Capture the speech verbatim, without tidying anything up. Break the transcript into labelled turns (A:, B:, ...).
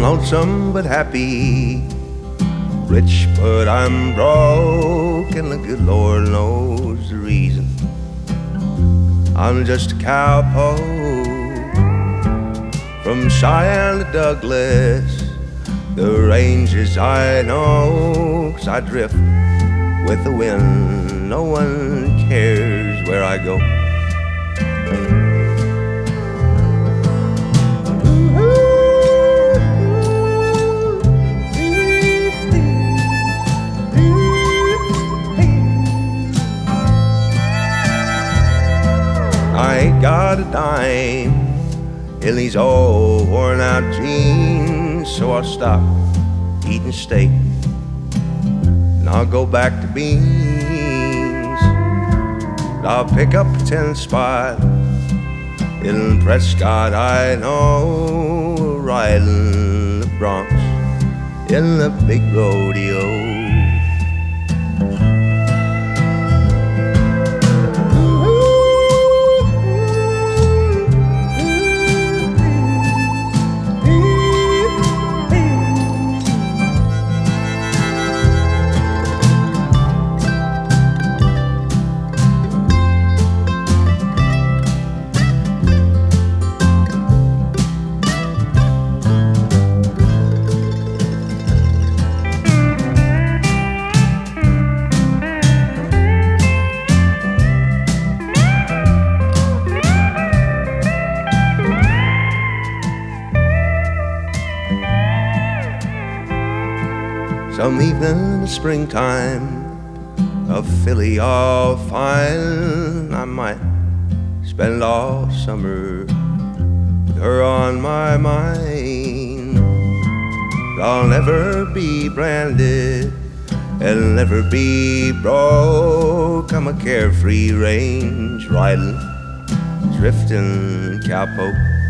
A: lonesome but happy, rich but I'm broke, and the good Lord knows the reason. I'm just a cowpoke from Cheyenne to Douglas, the ranges I know, 'cause I drift with the wind. No one cares where I go. I ain't got a dime in these old worn out jeans, so I'll stop eating steak and I'll go back to beans. I'll pick up a ten spot in Prescott, I know, riding the broncs in the big rodeo. Some evening in the springtime, a filly all fine, I might spend all summer with her on my mind. But I'll never be branded and never be broke. I'm a carefree range riding, drifting cowpoke.